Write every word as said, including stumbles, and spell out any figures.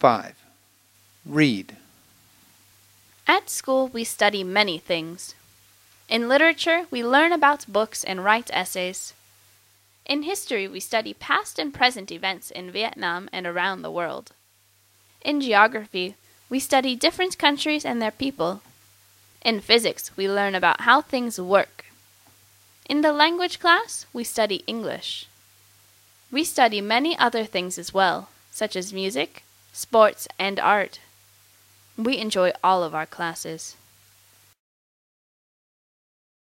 five. Read. At school, we study many things. In literature, we learn about books and write essays. In history, we study past and present events in Vietnam and around the world. In geography, we study different countries and their people. In physics, we learn about how things work. In the language class, we study English. We study many other things as well, such as music, sports, and art. We enjoy all of our classes.